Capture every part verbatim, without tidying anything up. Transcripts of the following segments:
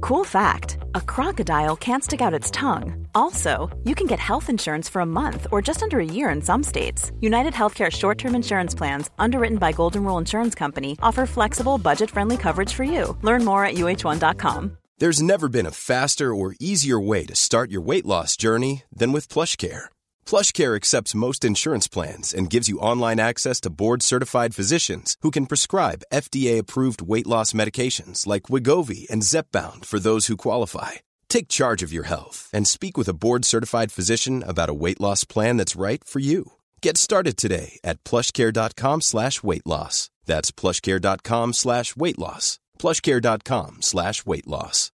Cool fact, a crocodile can't stick out its tongue. Also, you can get health insurance for a month or just under a year in some states. United Healthcare short-term insurance plans, underwritten by Golden Rule Insurance Company, offer flexible, budget-friendly coverage for you. Learn more at U H one dot com. There's never been a faster or easier way to start your weight loss journey than with PlushCare. PlushCare accepts most insurance plans and gives you online access to board-certified physicians who can prescribe F D A-approved weight loss medications like Wegovy and Zepbound for those who qualify. Take charge of your health and speak with a board-certified physician about a weight loss plan that's right for you. Get started today at plushcare.com slash weight loss. That's plushcare.com slash weight loss. plushcare.com slash weight loss.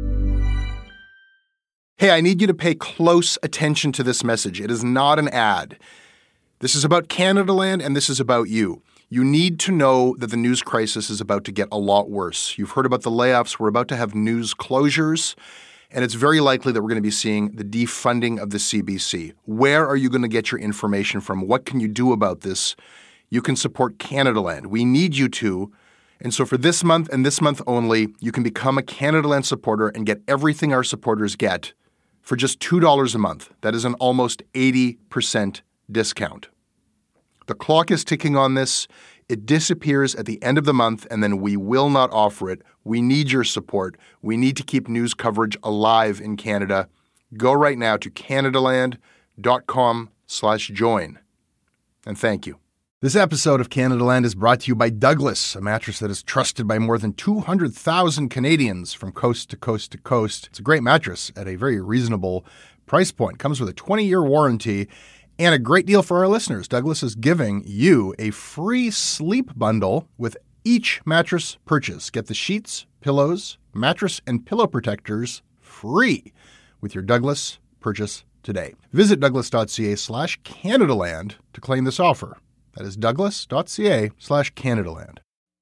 Hey, I need you to pay close attention to this message. It is not an ad. This is about Canadaland, and this is about you. You need to know that the news crisis is about to get a lot worse. You've heard about the layoffs. We're about to have news closures, and it's very likely that we're going to be seeing the defunding of the C B C. Where are you going to get your information from? What can you do about this? You can support Canadaland. We need you to. And so for this month and this month only, you can become a Canadaland supporter and get everything our supporters get for just two dollars a month. That is an almost eighty percent discount. The clock is ticking on this. It disappears at the end of the month, and then we will not offer it. We need your support. We need to keep news coverage alive in Canada. Go right now to canadaland.com slash join. And thank you. This episode of Canadaland is brought to you by Douglas, a mattress that is trusted by more than two hundred thousand Canadians from coast to coast to coast. It's a great mattress at a very reasonable price point. It comes with a twenty-year warranty and a great deal for our listeners. Douglas is giving you a free sleep bundle with each mattress purchase. Get the sheets, pillows, mattress, and pillow protectors free with your Douglas purchase today. Visit douglas.ca slash Canadaland to claim this offer. That is douglas.ca slash Canadaland.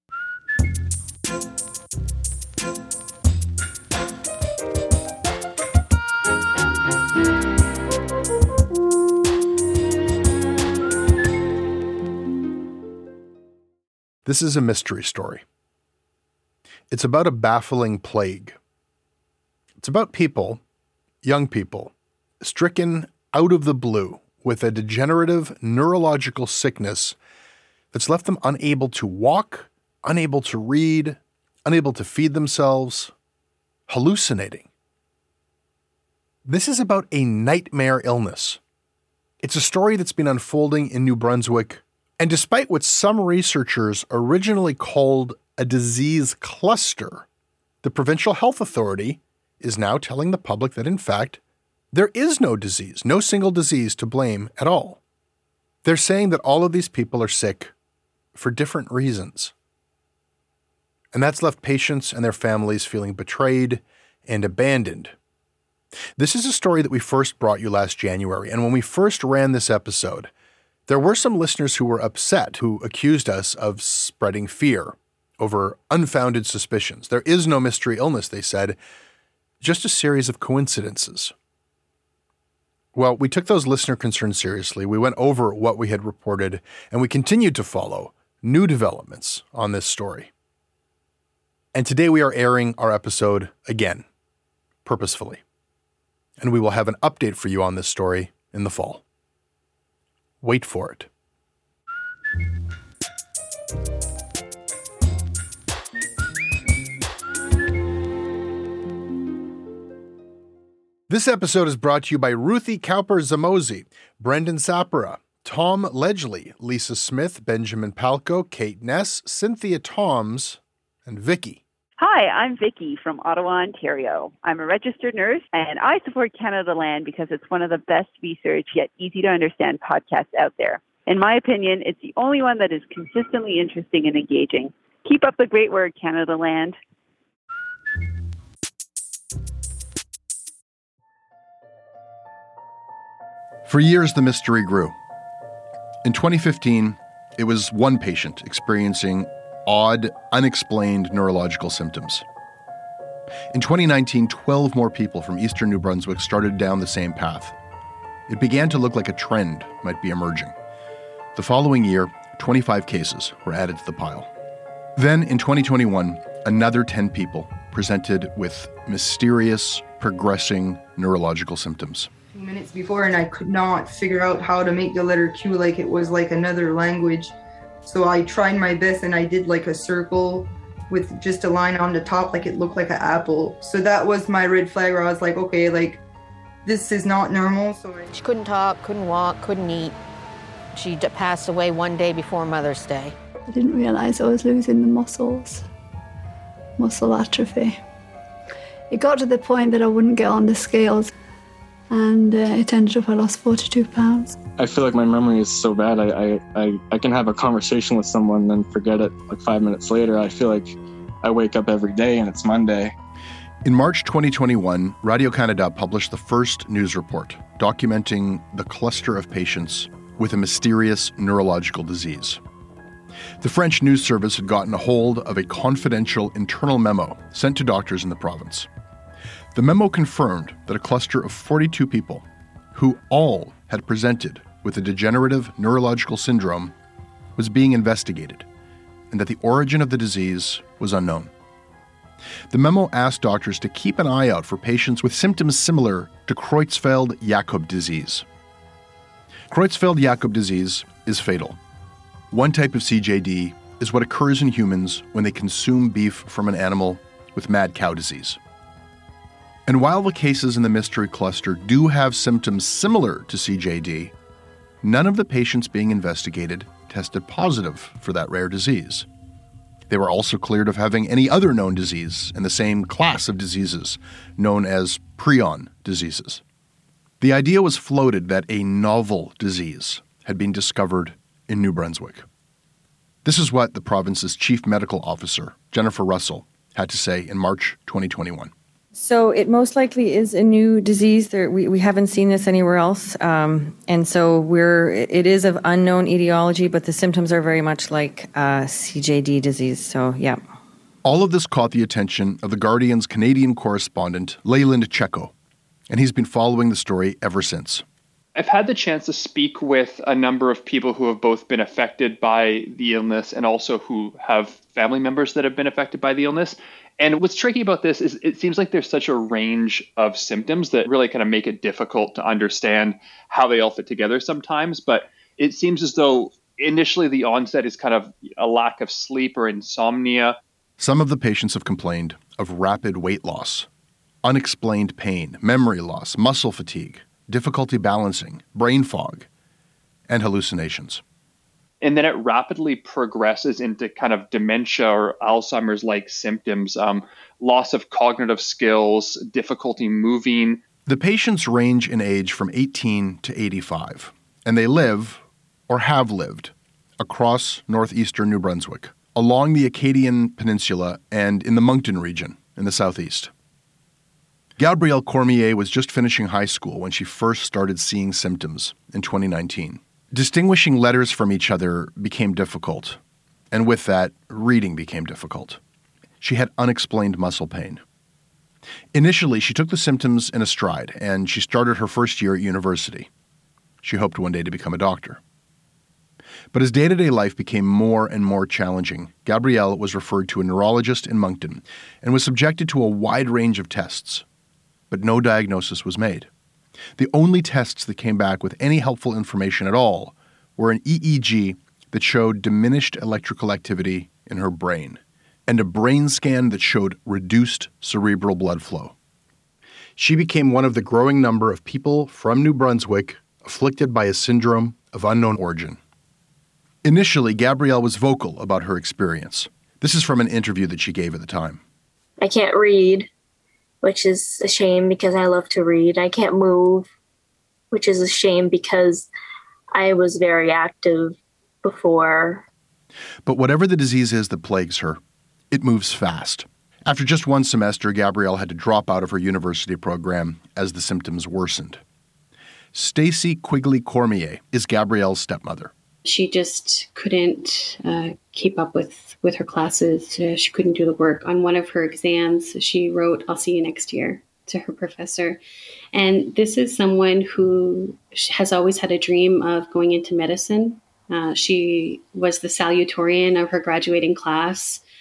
This is a mystery story. It's about a baffling plague. It's about people, young people, stricken out of the blue with a degenerative neurological sickness that's left them unable to walk, unable to read, unable to feed themselves, hallucinating. This is about a nightmare illness. It's a story that's been unfolding in New Brunswick, and despite what some researchers originally called a disease cluster, the Provincial Health Authority is now telling the public that, in fact, there is no disease, no single disease to blame at all. They're saying that all of these people are sick for different reasons. And that's left patients and their families feeling betrayed and abandoned. This is a story that we first brought you last January, and when we first ran this episode, there were some listeners who were upset, who accused us of spreading fear over unfounded suspicions. There is no mystery illness, they said, just a series of coincidences. Well, we took those listener concerns seriously. We went over what we had reported, and we continued to follow new developments on this story. And today we are airing our episode again, purposefully. And we will have an update for you on this story in the fall. Wait for it. This episode is brought to you by Ruthie Cowper-Zamosi, Brendan Sapera, Tom Ledgley, Lisa Smith, Benjamin Palco, Kate Ness, Cynthia Toms, and Vicky. Hi, I'm Vicky from Ottawa, Ontario. I'm a registered nurse, and I support Canadaland because it's one of the best researched yet easy to understand podcasts out there. In my opinion, it's the only one that is consistently interesting and engaging. Keep up the great work, Canadaland. For years, the mystery grew. In twenty fifteen, it was one patient experiencing odd, unexplained neurological symptoms. In twenty nineteen, twelve more people from eastern New Brunswick started down the same path. It began to look like a trend might be emerging. The following year, twenty-five cases were added to the pile. Then, in twenty twenty-one, another ten people presented with mysterious, progressing neurological symptoms. Minutes before, and I could not figure out how to make the letter Q like it was like another language. So I tried my best, and I did like a circle with just a line on the top, like it looked like an apple. So that was my red flag where I was like, okay, like this is not normal. So I... She couldn't talk, couldn't walk, couldn't eat. She d- passed away one day before Mother's Day. I didn't realize I was losing the muscles, muscle atrophy. It got to the point that I wouldn't get on the scales, and uh, it ended up I lost forty-two pounds. I feel like my memory is so bad. I, I, I, I can have a conversation with someone and then forget it like five minutes later. I feel like I wake up every day and it's Monday. In March twenty twenty-one, Radio-Canada published the first news report documenting the cluster of patients with a mysterious neurological disease. The French news service had gotten a hold of a confidential internal memo sent to doctors in the province. The memo confirmed that a cluster of forty-two people, who all had presented with a degenerative neurological syndrome, was being investigated, and that the origin of the disease was unknown. The memo asked doctors to keep an eye out for patients with symptoms similar to Creutzfeldt-Jakob disease. Creutzfeldt-Jakob disease is fatal. One type of C J D is what occurs in humans when they consume beef from an animal with mad cow disease. And while the cases in the mystery cluster do have symptoms similar to C J D, none of the patients being investigated tested positive for that rare disease. They were also cleared of having any other known disease in the same class of diseases, known as prion diseases. The idea was floated that a novel disease had been discovered in New Brunswick. This is what the province's chief medical officer, Jennifer Russell, had to say in March twenty twenty-one. So it most likely is a new disease. There, we, we haven't seen this anywhere else. Um, and so we're, it is of unknown etiology, but the symptoms are very much like uh, C J D disease. So, yeah. All of this caught the attention of the Guardian's Canadian correspondent, Leyland Cheko, and he's been following the story ever since. I've had the chance to speak with a number of people who have both been affected by the illness and also who have family members that have been affected by the illness. And what's tricky about this is it seems like there's such a range of symptoms that really kind of make it difficult to understand how they all fit together sometimes. But it seems as though initially the onset is kind of a lack of sleep or insomnia. Some of the patients have complained of rapid weight loss, unexplained pain, memory loss, muscle fatigue, difficulty balancing, brain fog, and hallucinations. And then it rapidly progresses into kind of dementia or Alzheimer's-like symptoms, um, loss of cognitive skills, difficulty moving. The patients range in age from eighteen to eighty-five, and they live, or have lived, across northeastern New Brunswick, along the Acadian Peninsula and in the Moncton region in the southeast. Gabrielle Cormier was just finishing high school when she first started seeing symptoms in twenty nineteen. Distinguishing letters from each other became difficult, and with that, reading became difficult. She had unexplained muscle pain. Initially, she took the symptoms in a stride, and she started her first year at university. She hoped one day to become a doctor. But as day-to-day life became more and more challenging, Gabrielle was referred to a neurologist in Moncton and was subjected to a wide range of tests, but no diagnosis was made. The only tests that came back with any helpful information at all were an E E G that showed diminished electrical activity in her brain and a brain scan that showed reduced cerebral blood flow. She became one of the growing number of people from New Brunswick afflicted by a syndrome of unknown origin. Initially, Gabrielle was vocal about her experience. This is from an interview that she gave at the time. I can't read, which is a shame because I love to read. I can't move, which is a shame because I was very active before. But whatever the disease is that plagues her, it moves fast. After just one semester, Gabrielle had to drop out of her university program as the symptoms worsened. Stacy Quigley Cormier is Gabrielle's stepmother. She just couldn't uh, keep up with, with her classes. Uh, she couldn't do the work. On one of her exams, she wrote, "I'll see you next year," to her professor. And this is someone who has always had a dream of going into medicine. Uh, she was the salutatorian of her graduating class.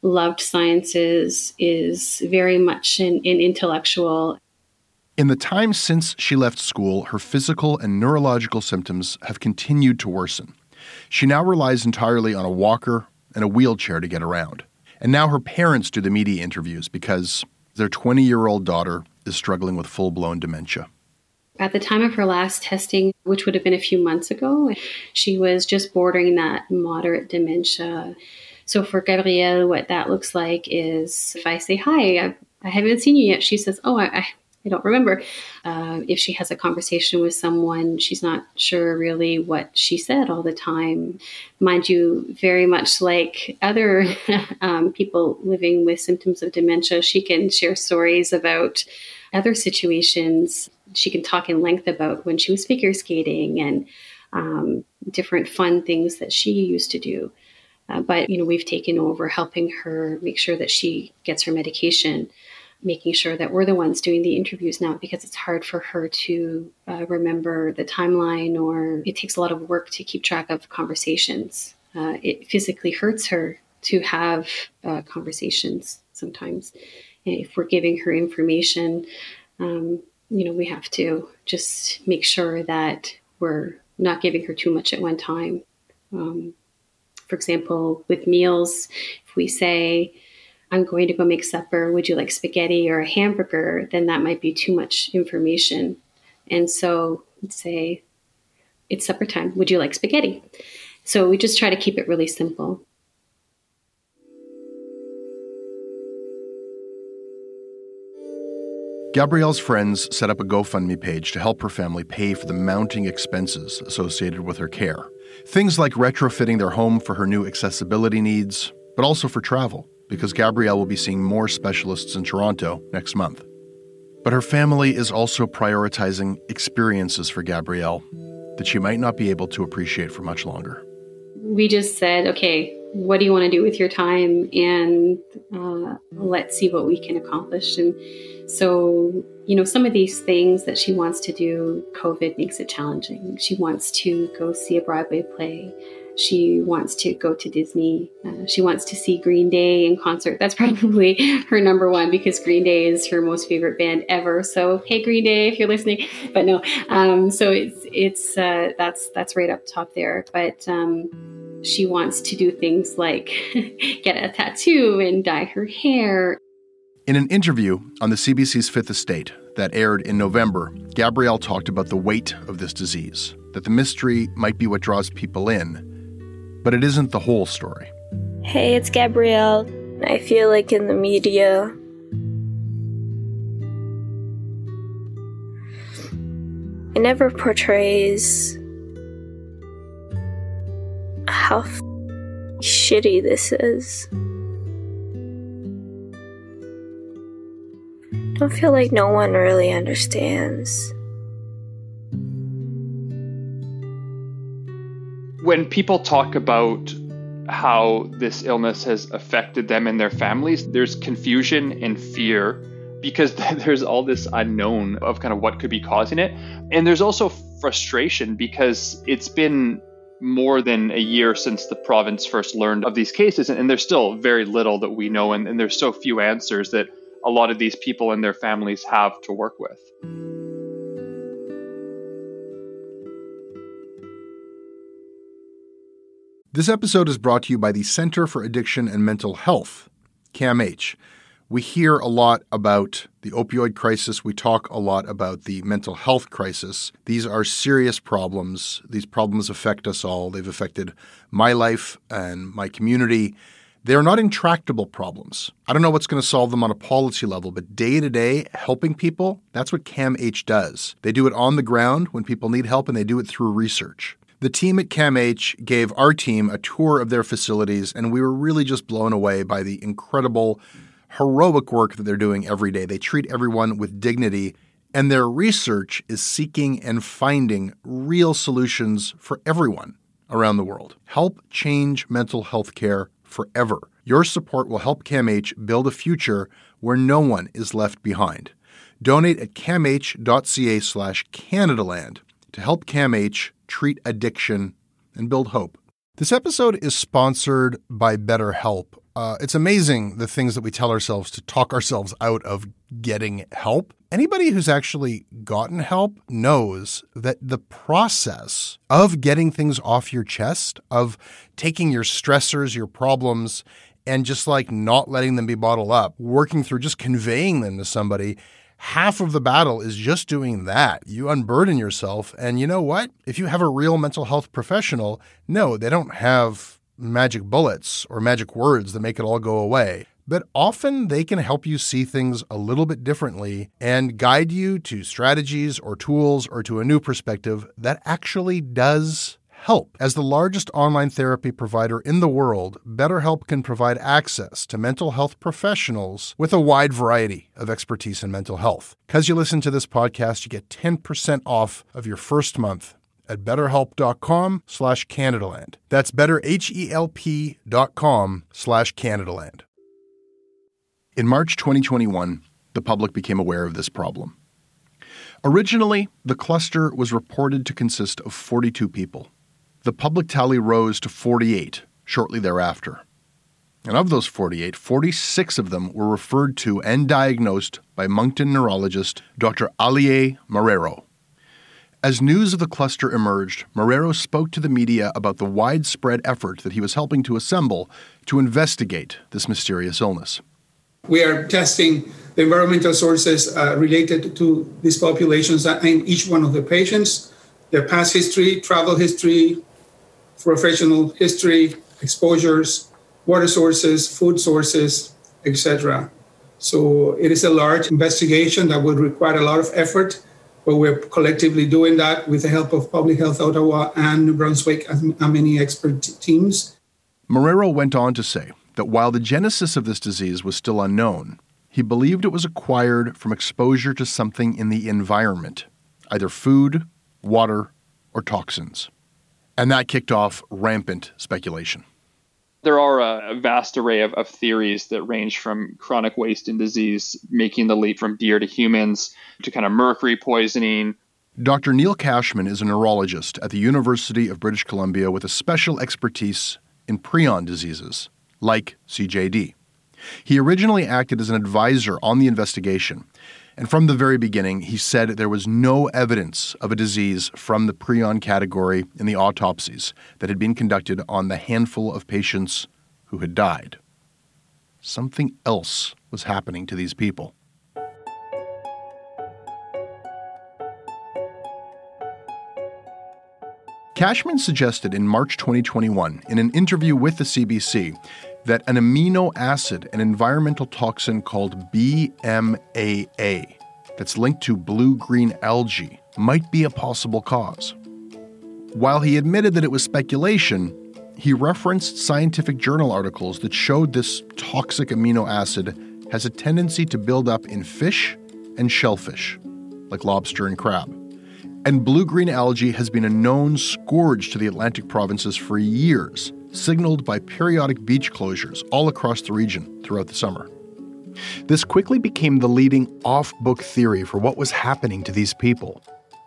loved sciences, is very much an, an intellectual. In the time since she left school, her physical and neurological symptoms have continued to worsen. She now relies entirely on a walker and a wheelchair to get around. And now her parents do the media interviews because their twenty-year-old daughter is struggling with full-blown dementia. At the time of her last testing, which would have been a few months ago, she was just bordering that moderate dementia. So for Gabrielle, what that looks like is if I say, hi, I, I haven't seen you yet, she says, oh, I, I, I don't remember. Uh, if she has a conversation with someone, she's not sure really what she said all the time. Mind you, very much like other um, people living with symptoms of dementia, she can share stories about other situations. She can talk in length about when she was figure skating and um, different fun things that she used to do. Uh, but, you know, we've taken over helping her make sure that she gets her medication, making sure that we're the ones doing the interviews now because it's hard for her to uh, remember the timeline, or it takes a lot of work to keep track of conversations. Uh, it physically hurts her to have uh, conversations sometimes. And if we're giving her information, um, you know, we have to just make sure that we're not giving her too much at one time. Um, for example, with meals, if we say, I'm going to go make supper, would you like spaghetti or a hamburger? Then that might be too much information. And so we'd say, it's supper time. Would you like spaghetti? So we just try to keep it really simple. Gabrielle's friends set up a GoFundMe page to help her family pay for the mounting expenses associated with her care. Things like retrofitting their home for her new accessibility needs, but also for travel, because Gabrielle will be seeing more specialists in Toronto next month. But her family is also prioritizing experiences for Gabrielle that she might not be able to appreciate for much longer. We just said, okay, what do you want to do with your time? And uh, let's see what we can accomplish. And so, you know, some of these things that she wants to do, COVID makes it challenging. She wants to go see a Broadway play. She wants to go to Disney. Uh, she wants to see Green Day in concert. That's probably her number one because Green Day is her most favorite band ever. So, hey, Green Day, if you're listening. But no, um, so it's it's uh, that's that's right up top there. But um, she wants to do things like get a tattoo and dye her hair. In an interview on the C B C's Fifth Estate that aired in November, Gabrielle talked about the weight of this disease, that the mystery might be what draws people in, but it isn't the whole story. Hey, it's Gabrielle. I feel like in the media, it never portrays how f- shitty this is. I don't feel like no one really understands. When people talk about how this illness has affected them and their families, there's confusion and fear because there's all this unknown of kind of what could be causing it. And there's also frustration because it's been more than a year since the province first learned of these cases, and there's still very little that we know, and, and there's so few answers that a lot of these people and their families have to work with. This episode is brought to you by the Center for Addiction and Mental Health, C A M H. We hear a lot about the opioid crisis. We talk a lot about the mental health crisis. These are serious problems. These problems affect us all. They've affected my life and my community. They're not intractable problems. I don't know what's going to solve them on a policy level, but day-to-day, helping people, that's what C A M H does. They do it on the ground when people need help, and they do it through research. The team at C A M H gave our team a tour of their facilities, and we were really just blown away by the incredible, heroic work that they're doing every day. They treat everyone with dignity, and their research is seeking and finding real solutions for everyone around the world. Help change mental health care forever. Your support will help C A M H build a future where no one is left behind. Donate at camh.ca slash Canadaland to help C A M H treat addiction and build hope. This episode is sponsored by BetterHelp. Uh, it's amazing the things that we tell ourselves to talk ourselves out of getting help. Anybody who's actually gotten help knows that the process of getting things off your chest, of taking your stressors, your problems, and just like not letting them be bottled up, working through just conveying them to somebody, half of the battle is just doing that. You unburden yourself. And you know what? If you have a real mental health professional, no, they don't have magic bullets or magic words that make it all go away. But often they can help you see things a little bit differently and guide you to strategies or tools or to a new perspective that actually does help. As the largest online therapy provider in the world, BetterHelp can provide access to mental health professionals with a wide variety of expertise in mental health. Because you listen to this podcast, you get ten percent off of your first month at betterhelp.com slash Canadaland. That's betterhelp.com slash Canadaland. In March twenty twenty-one, the public became aware of this problem. Originally, the cluster was reported to consist of forty-two people. The public tally rose to forty-eight shortly thereafter. And of those forty-eight, forty-six of them were referred to and diagnosed by Moncton neurologist Doctor Alier Marrero. As news of the cluster emerged, Marrero spoke to the media about the widespread effort that he was helping to assemble to investigate this mysterious illness. We are testing the environmental sources uh, related to these populations in each one of the patients, their past history, travel history, professional history, exposures, water sources, food sources, et cetera. So it is a large investigation that would require a lot of effort, but we're collectively doing that with the help of Public Health Ottawa and New Brunswick and many expert teams. Marrero went on to say that while the genesis of this disease was still unknown, he believed it was acquired from exposure to something in the environment, either food, water, or toxins. And that kicked off rampant speculation. There are a vast array of, of theories that range from chronic waste and disease, making the leap from deer to humans, to kind of mercury poisoning. Doctor Neil Cashman is a neurologist at the University of British Columbia with a special expertise in prion diseases, like C J D. He originally acted as an advisor on the investigation, and from the very beginning, he said there was no evidence of a disease from the prion category in the autopsies that had been conducted on the handful of patients who had died. Something else was happening to these people. Cashman suggested in March twenty twenty-one, in an interview with the C B C, that an amino acid, an environmental toxin called B M A A, that's linked to blue-green algae, might be a possible cause. While he admitted that it was speculation, he referenced scientific journal articles that showed this toxic amino acid has a tendency to build up in fish and shellfish, like lobster and crab. And blue-green algae has been a known scourge to the Atlantic provinces for years, signaled by periodic beach closures all across the region throughout the summer. This quickly became the leading off-book theory for what was happening to these people.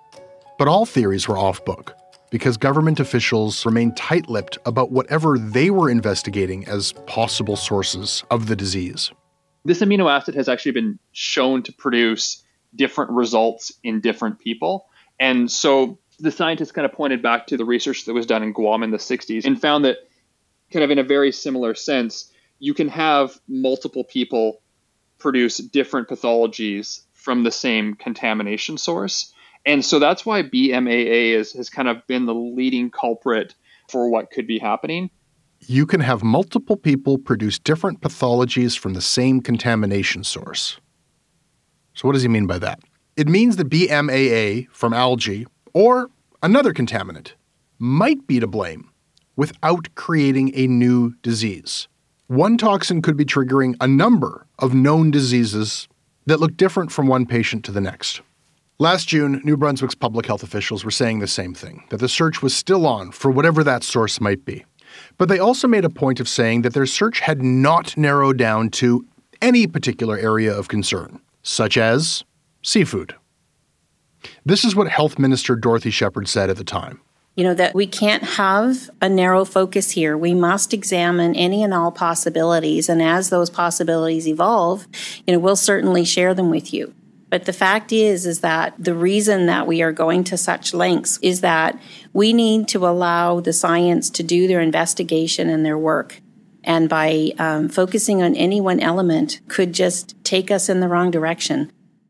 But all theories were off-book, because government officials remained tight-lipped about whatever they were investigating as possible sources of the disease. This amino acid has actually been shown to produce different results in different people. And so the scientists kind of pointed back to the research that was done in Guam in the sixties and found that kind of in a very similar sense, you can have multiple people produce different pathologies from the same contamination source. And so that's why B M A A is, has kind of been the leading culprit for what could be happening. You can have multiple people produce different pathologies from the same contamination source. So what does he mean by that? It means that B M A A from algae or another contaminant might be to blame without creating a new disease. One toxin could be triggering a number of known diseases that look different from one patient to the next. Last June, New Brunswick's public health officials were saying the same thing, that the search was still on for whatever that source might be. But they also made a point of saying that their search had not narrowed down to any particular area of concern, such as seafood. This is what Health Minister Dorothy Shepherd said at the time. You know, that we can't have a narrow focus here. We must examine any and all possibilities. And as those possibilities evolve, you know, we'll certainly share them with you. But the fact is, is that the reason that we are going to such lengths is that we need to allow the science to do their investigation and their work. And by um, focusing on any one element could just take us in the wrong direction.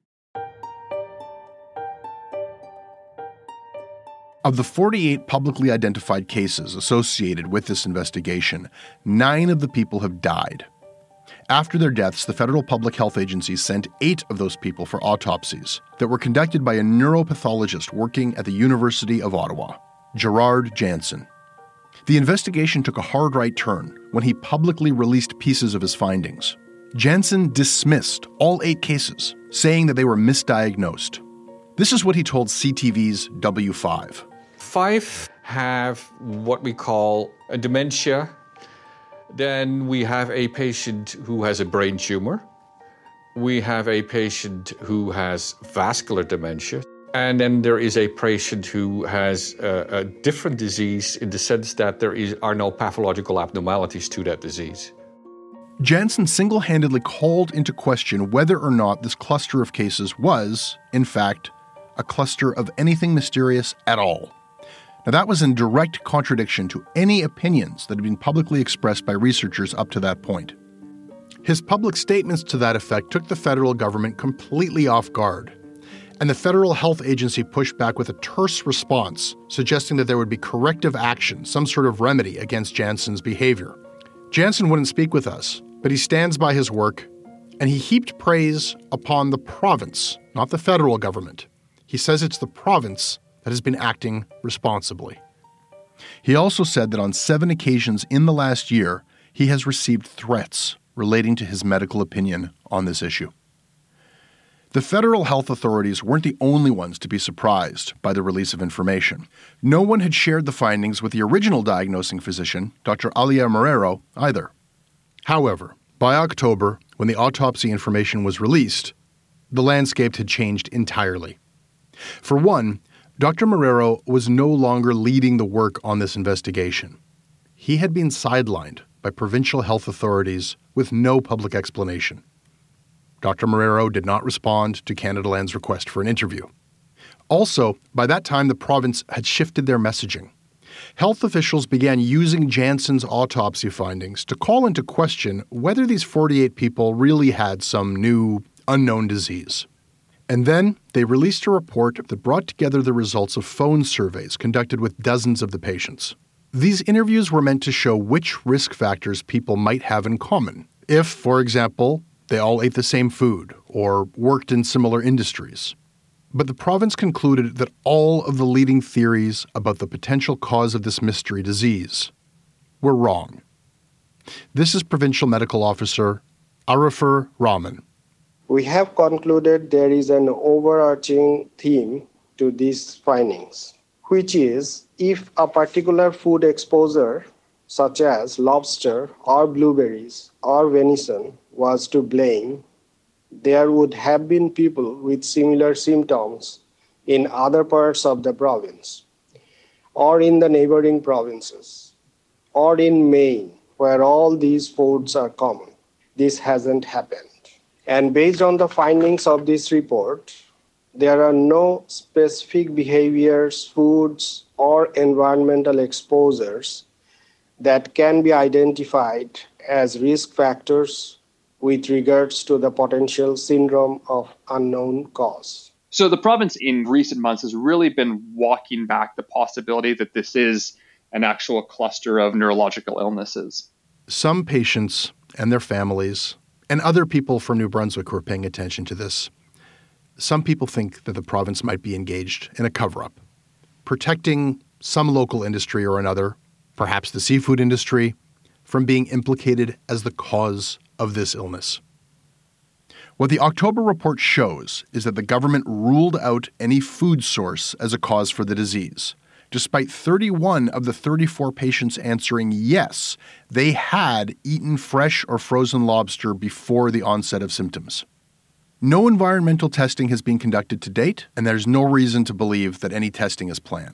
Of the forty-eight publicly identified cases associated with this investigation, nine of the people have died. After their deaths, the federal public health agency sent eight of those people for autopsies that were conducted by a neuropathologist working at the University of Ottawa, Gerard Janssen. The investigation took a hard right turn when he publicly released pieces of his findings. Janssen dismissed all eight cases, saying that they were misdiagnosed. This is what he told C T V's W five. Five have what we call a dementia. Then we have a patient who has a brain tumor. We have a patient who has vascular dementia. And then there is a patient who has a, a different disease in the sense that there is, are no pathological abnormalities to that disease. Janssen single-handedly called into question whether or not this cluster of cases was, in fact, a cluster of anything mysterious at all. Now, that was in direct contradiction to any opinions that had been publicly expressed by researchers up to that point. His public statements to that effect took the federal government completely off guard, and the Federal Health Agency pushed back with a terse response, suggesting that there would be corrective action, some sort of remedy against Janssen's behavior. Janssen wouldn't speak with us, but he stands by his work, and he heaped praise upon the province, not the federal government. He says it's the province that has been acting responsibly. He also said that on seven occasions in the last year, he has received threats relating to his medical opinion on this issue. The federal health authorities weren't the only ones to be surprised by the release of information. No one had shared the findings with the original diagnosing physician, Doctor Alia Marrero, either. However, by October, when the autopsy information was released, the landscape had changed entirely. For one, Doctor Marrero was no longer leading the work on this investigation. He had been sidelined by provincial health authorities with no public explanation. Doctor Marrero did not respond to Canada Land's request for an interview. Also, by that time, the province had shifted their messaging. Health officials began using Janssen's autopsy findings to call into question whether these forty-eight people really had some new, unknown disease. And then they released a report that brought together the results of phone surveys conducted with dozens of the patients. These interviews were meant to show which risk factors people might have in common. If, for example, they all ate the same food or worked in similar industries. But the province concluded that all of the leading theories about the potential cause of this mystery disease were wrong. This is Provincial Medical Officer Arifur Rahman. We have concluded there is an overarching theme to these findings, which is if a particular food exposure, such as lobster or blueberries or venison, was to blame, there would have been people with similar symptoms in other parts of the province, or in the neighboring provinces, or in Maine, where all these foods are common. This hasn't happened. And based on the findings of this report, there are no specific behaviors, foods, or environmental exposures that can be identified as risk factors with regards to the potential syndrome of unknown cause. So the province in recent months has really been walking back the possibility that this is an actual cluster of neurological illnesses. Some patients and their families and other people from New Brunswick who are paying attention to this, some people think that the province might be engaged in a cover-up, protecting some local industry or another, perhaps the seafood industry, from being implicated as the cause of this illness. What the October report shows is that the government ruled out any food source as a cause for the disease, despite thirty-one of the thirty-four patients answering yes, they had eaten fresh or frozen lobster before the onset of symptoms. No environmental testing has been conducted to date, and there's no reason to believe that any testing is planned.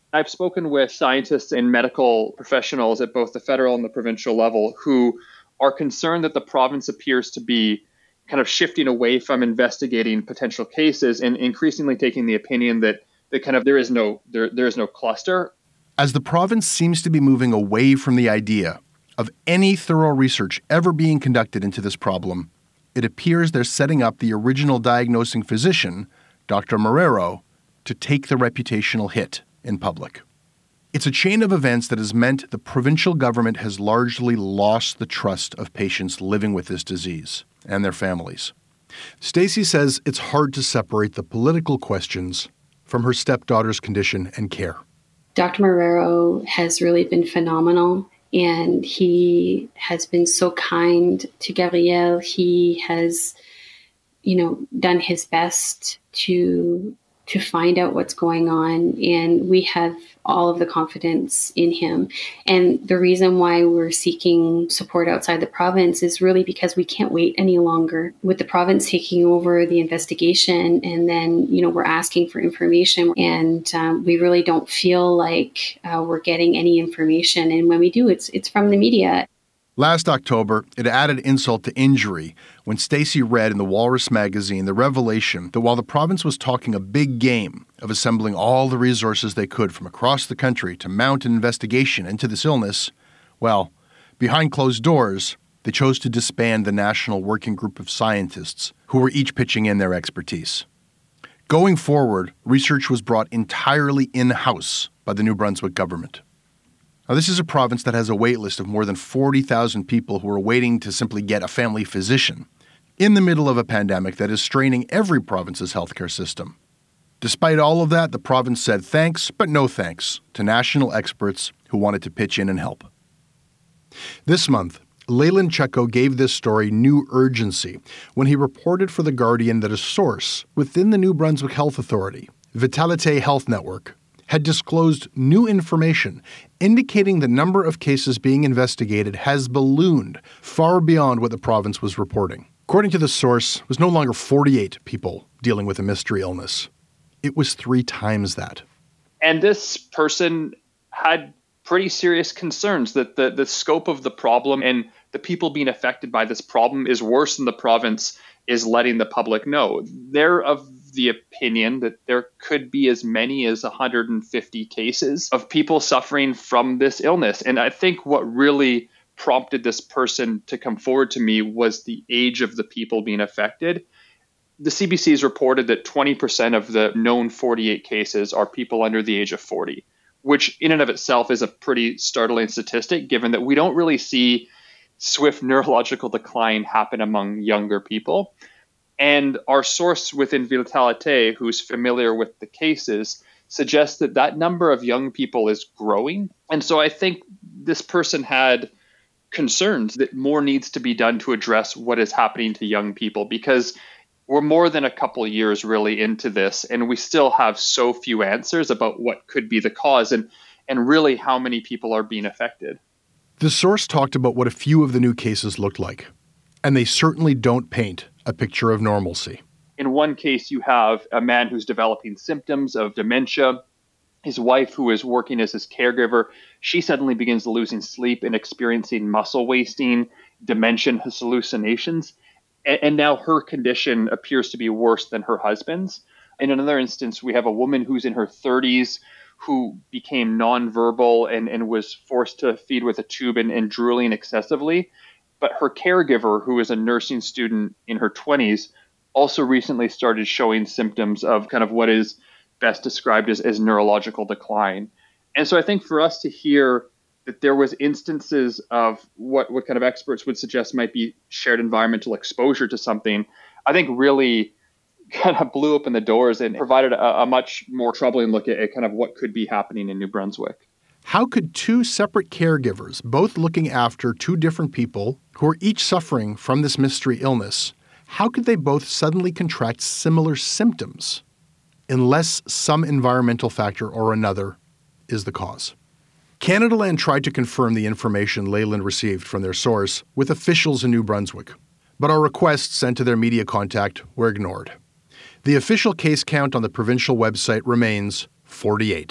I've spoken with scientists and medical professionals at both the federal and the provincial level who are concerned that the province appears to be kind of shifting away from investigating potential cases and increasingly taking the opinion that, that kind of there is no there there is no cluster. As the province seems to be moving away from the idea of any thorough research ever being conducted into this problem, it appears they're setting up the original diagnosing physician, Doctor Marrero, to take the reputational hit in public. It's a chain of events that has meant the provincial government has largely lost the trust of patients living with this disease and their families. Stacey says it's hard to separate the political questions from her stepdaughter's condition and care. Doctor Marrero has really been phenomenal, and he has been so kind to Gabrielle. He has, you know, done his best to to find out what's going on, and we have all of the confidence in him. And the reason why we're seeking support outside the province is really because we can't wait any longer. With the province taking over the investigation, and then, you know, we're asking for information, and um, we really don't feel like uh, we're getting any information. And when we do, it's it's from the media. Last October, it added insult to injury when Stacey read in the Walrus magazine the revelation that while the province was talking a big game of assembling all the resources they could from across the country to mount an investigation into this illness, well, behind closed doors, they chose to disband the national working group of scientists who were each pitching in their expertise. Going forward, research was brought entirely in-house by the New Brunswick government. Now, this is a province that has a wait list of more than forty thousand people who are waiting to simply get a family physician in the middle of a pandemic that is straining every province's healthcare system. Despite all of that, the province said thanks, but no thanks, to national experts who wanted to pitch in and help. This month, Leyland Checco gave this story new urgency when he reported for The Guardian that a source within the New Brunswick Health Authority, Vitalite Health Network, had disclosed new information indicating the number of cases being investigated has ballooned far beyond what the province was reporting. According to the source, it was no longer forty-eight people dealing with a mystery illness. It was three times that. And this person had pretty serious concerns that the, the scope of the problem and the people being affected by this problem is worse than the province is letting the public know. They're of the opinion that there could be as many as one hundred fifty cases of people suffering from this illness. And I think what really prompted this person to come forward to me was the age of the people being affected. The C B C has reported that twenty percent of the known forty-eight cases are people under the age of forty, which in and of itself is a pretty startling statistic, given that we don't really see swift neurological decline happen among younger people. And our source within Vitalite, who's familiar with the cases, suggests that that number of young people is growing. And so I think this person had concerns that more needs to be done to address what is happening to young people, because we're more than a couple of years really into this, and we still have so few answers about what could be the cause and, and really how many people are being affected. The source talked about what a few of the new cases looked like, and they certainly don't paint a picture of normalcy. In one case, you have a man who's developing symptoms of dementia. His wife, who is working as his caregiver, she suddenly begins losing sleep and experiencing muscle wasting, dementia, hallucinations. And, and now her condition appears to be worse than her husband's. In another instance, we have a woman who's in her thirties who became nonverbal and, and was forced to feed with a tube and, and drooling excessively. But her caregiver, who is a nursing student in her twenties, also recently started showing symptoms of kind of what is best described as, as neurological decline. And so I think for us to hear that there was instances of what, what kind of experts would suggest might be shared environmental exposure to something, I think really kind of blew open the doors and provided a, a much more troubling look at, at kind of what could be happening in New Brunswick. How could two separate caregivers, both looking after two different people who are each suffering from this mystery illness, how could they both suddenly contract similar symptoms unless some environmental factor or another is the cause? Canadaland tried to confirm the information Leyland received from their source with officials in New Brunswick, but our requests sent to their media contact were ignored. The official case count on the provincial website remains forty-eight.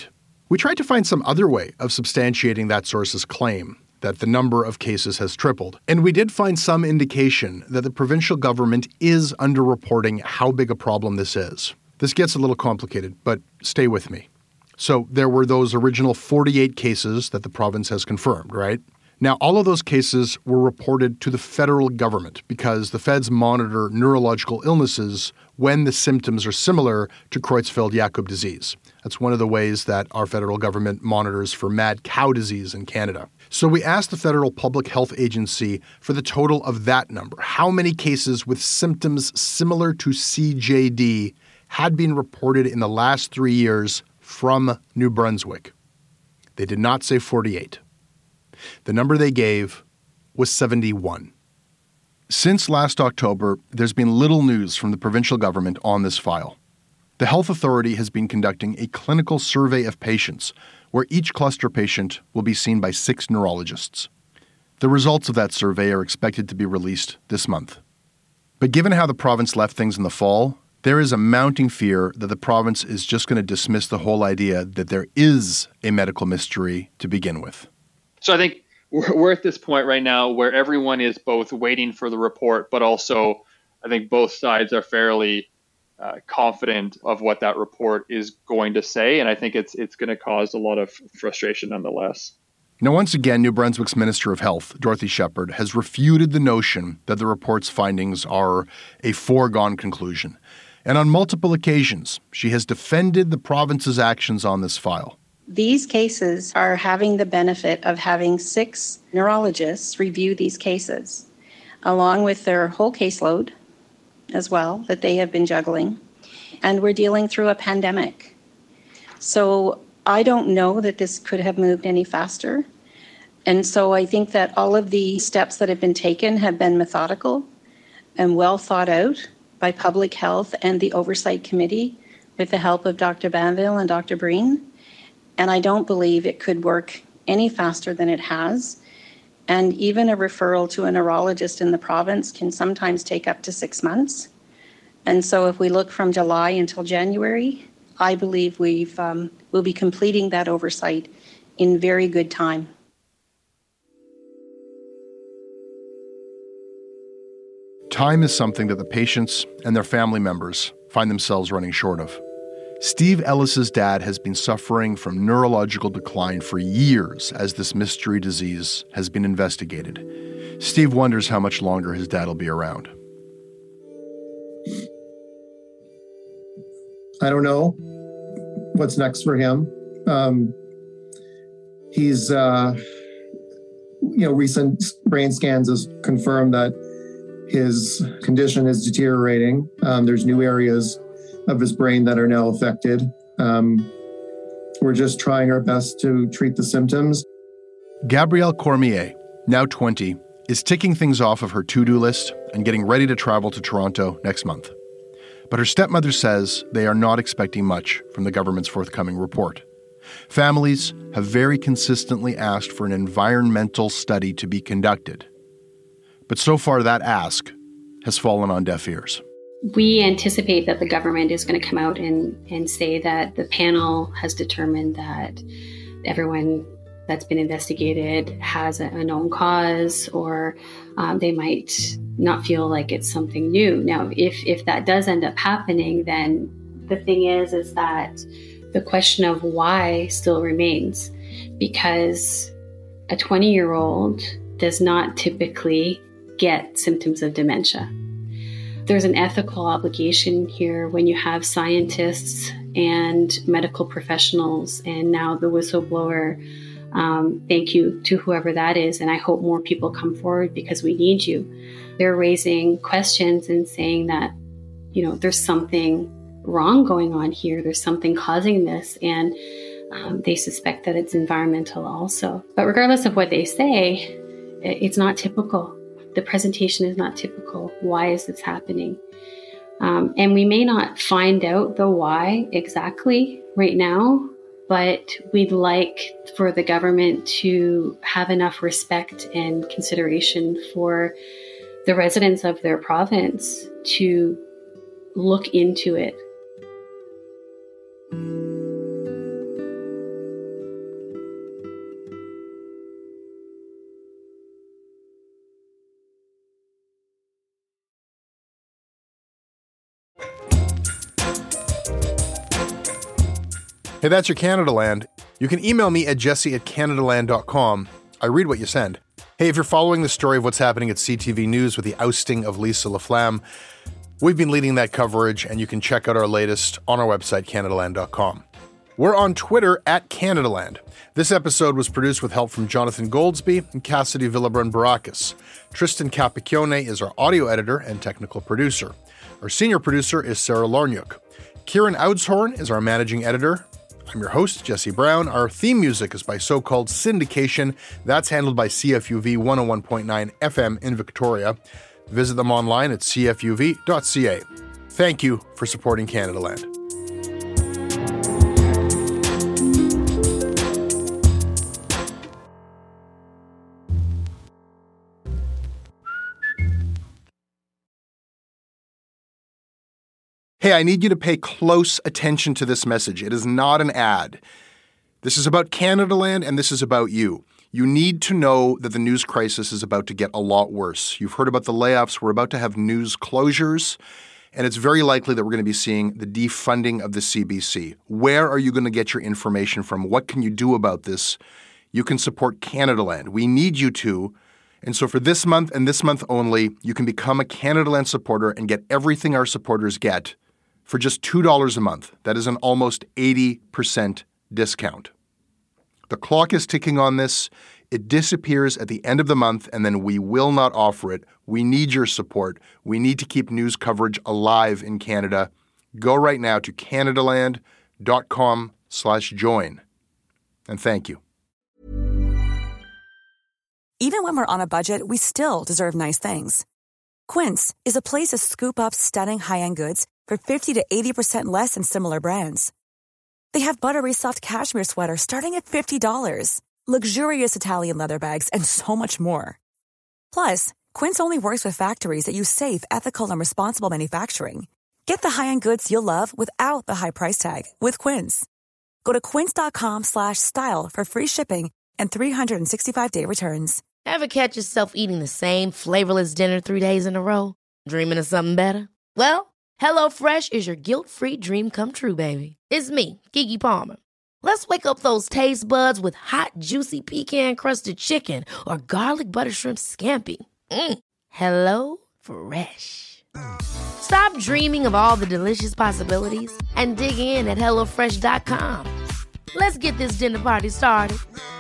We tried to find some other way of substantiating that source's claim that the number of cases has tripled, and we did find some indication that the provincial government is underreporting how big a problem this is. This gets a little complicated, but stay with me. So there were those original forty-eight cases that the province has confirmed, right? Now, all of those cases were reported to the federal government because the feds monitor neurological illnesses when the symptoms are similar to Creutzfeldt-Jakob disease. That's one of the ways that our federal government monitors for mad cow disease in Canada. So we asked the Federal Public Health Agency for the total of that number. How many cases with symptoms similar to C J D had been reported in the last three years from New Brunswick? They did not say forty-eight. The number they gave was seventy-one. Since last October, there's been little news from the provincial government on this file. The health authority has been conducting a clinical survey of patients where each cluster patient will be seen by six neurologists. The results of that survey are expected to be released this month. But given how the province left things in the fall, there is a mounting fear that the province is just going to dismiss the whole idea that there is a medical mystery to begin with. So I think we're at this point right now where everyone is both waiting for the report, but also I think both sides are fairly uh, confident of what that report is going to say. And I think it's it's going to cause a lot of frustration nonetheless. Now, once again, New Brunswick's Minister of Health, Dorothy Shepherd, has refuted the notion that the report's findings are a foregone conclusion. And on multiple occasions, she has defended the province's actions on this file. These cases are having the benefit of having six neurologists review these cases, along with their whole caseload as well that they have been juggling. And we're dealing through a pandemic. So I don't know that this could have moved any faster. And so I think that all of the steps that have been taken have been methodical and well thought out by Public Health and the Oversight Committee with the help of Doctor Banville and Doctor Breen. And I don't believe it could work any faster than it has. And even a referral to a neurologist in the province can sometimes take up to six months. And so if we look from July until January, I believe we've um, we'll be completing that oversight in very good time. Time is something that the patients and their family members find themselves running short of. Steve Ellis's dad has been suffering from neurological decline for years as this mystery disease has been investigated. Steve wonders how much longer his dad will be around. I don't know what's next for him. Um, he's, uh, you know, recent brain scans has confirmed that his condition is deteriorating. Um, there's new areas of his brain that are now affected. Um, we're just trying our best to treat the symptoms. Gabrielle Cormier, now twenty, is ticking things off of her to-do list and getting ready to travel to Toronto next month. But her stepmother says they are not expecting much from the government's forthcoming report. Families have very consistently asked for an environmental study to be conducted. But so far that ask has fallen on deaf ears. We anticipate that the government is going to come out and, and say that the panel has determined that everyone that's been investigated has a, a known cause, or um, they might not feel like it's something new. Now, if, if that does end up happening, then the thing is, is that the question of why still remains, because a twenty-year-old does not typically get symptoms of dementia. There's an ethical obligation here when you have scientists and medical professionals, and now the whistleblower. Um, thank you to whoever that is, and I hope more people come forward because we need you. They're raising questions and saying that, you know, there's something wrong going on here. There's something causing this, and um, they suspect that it's environmental also. But regardless of what they say, it's not typical. The presentation is not typical. Why is this happening? Um, and we may not find out the why exactly right now, but we'd like for the government to have enough respect and consideration for the residents of their province to look into it. Hey, that's your Canada Land. You can email me at jesse at canadaland dot com. I read what you send. Hey, if you're following the story of what's happening at C T V News with the ousting of Lisa LaFlamme, we've been leading that coverage, and you can check out our latest on our website, canada land dot com. We're on Twitter at CanadaLand. This episode was produced with help from Jonathan Goldsby and Cassidy Villabrun-Baracus. Tristan Capicchione is our audio editor and technical producer. Our senior producer is Sarah Larniuk. Kieran Oudshorn is our managing editor. I'm your host, Jesse Brown. Our theme music is by So-Called Syndication. That's handled by C F U V one oh one point nine F M in Victoria. Visit them online at c f u v dot c a. Thank you for supporting Canada Land. Hey, I need you to pay close attention to this message. It is not an ad. This is about Canada Land, and this is about you. You need to know that the news crisis is about to get a lot worse. You've heard about the layoffs. We're about to have news closures, and it's very likely that we're going to be seeing the defunding of the C B C. Where are you going to get your information from? What can you do about this? You can support Canada Land. We need you to. And so for this month and this month only, you can become a Canada Land supporter and get everything our supporters get for just two dollars a month. That is an almost eighty percent discount. The clock is ticking on this. It disappears at the end of the month, and then we will not offer it. We need your support. We need to keep news coverage alive in Canada. Go right now to canadaland dot com slash join. And thank you. Even when we're on a budget, we still deserve nice things. Quince is a place to scoop up stunning high-end goods for fifty to eighty percent less than similar brands. They have buttery soft cashmere sweaters starting at fifty dollars, luxurious Italian leather bags, and so much more. Plus, Quince only works with factories that use safe, ethical, and responsible manufacturing. Get the high-end goods you'll love without the high price tag with Quince. Go to quince dot com slash style for free shipping and three sixty-five day returns. Ever catch yourself eating the same flavorless dinner three days in a row? Dreaming of something better? Well, HelloFresh is your guilt-free dream come true, baby. It's me, Keke Palmer. Let's wake up those taste buds with hot, juicy pecan-crusted chicken or garlic butter shrimp scampi. Mm. Hello Fresh. Stop dreaming of all the delicious possibilities and dig in at hello fresh dot com. Let's get this dinner party started.